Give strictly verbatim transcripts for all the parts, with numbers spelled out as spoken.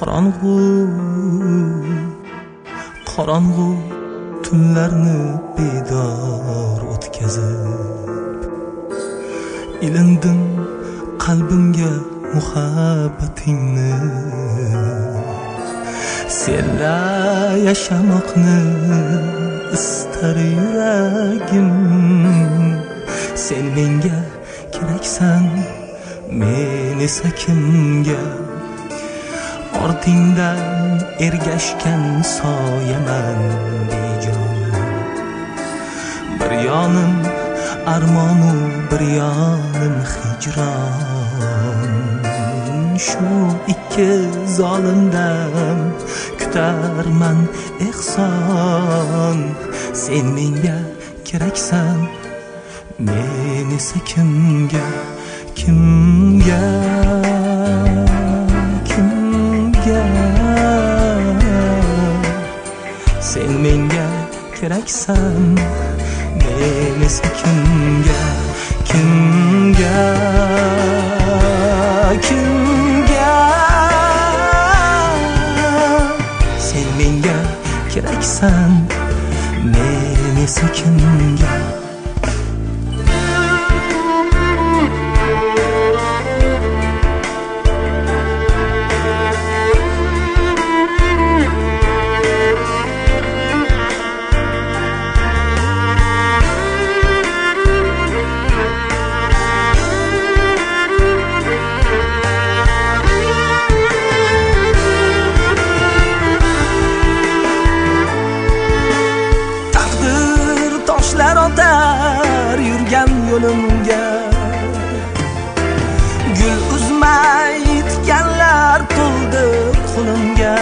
qorong'u qorong'u tunlarni bedor o'tkazib ilindim qalbimga muhabbatingni senla yashamoqni istar yuragim sen menga keraksan men esa kimga ortingdan ergashgan soyaman bejon bir yonim armonu bir yonim hijron shu ikki zolimdan kutarman ehson sen menga keraksan men esa kimga kimga kimga sen menga keraksan men esa kimga kimga kimga sen menga keraksan men esa kimga otar yurgan yo'limga gul uzmay yitganlar to'ldi qo'limga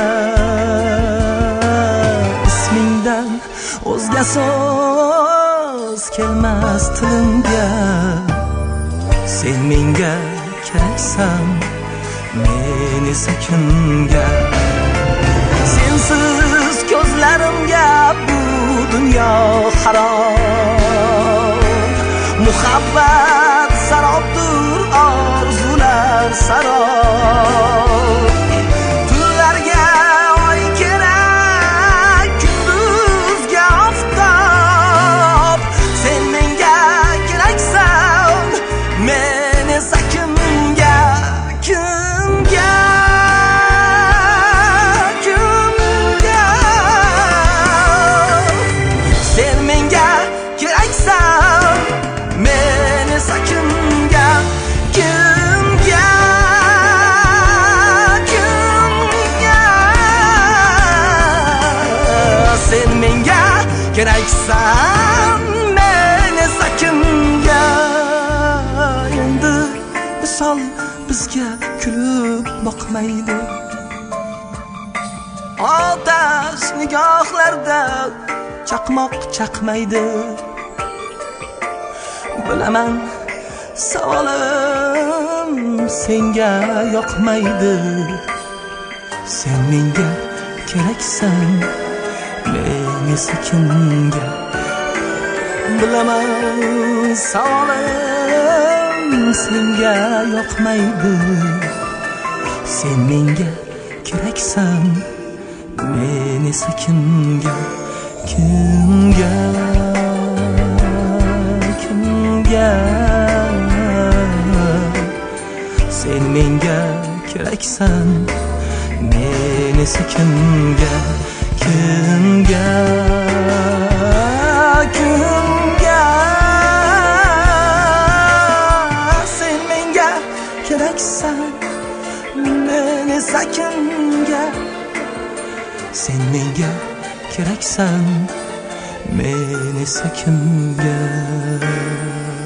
ismingdan o'zga so'z kelmas tilimga sen menga keraksan men esa kimga sensiz ko'zlarimga bu dunyo harom muhabbat sarobdir orzular sarob tunlarga oy kerak kunduzga oftob sen menga keraksan men esa kimga kimga keraksan men esa kimga endi misol bizga kulib boqmaydi otash nigohlarda chaqmoq chaqmaydi bilaman savolim senga yoqmaydi sen menga keraksan men esa kimga bilaman savolim senga yoqmaydi sen menga keraksan men esa kimga kimga kimga sen menga keraksan men esa kimga kimga kimga sen menga keraksan men esa kimga sen menga keraksan men esa kimga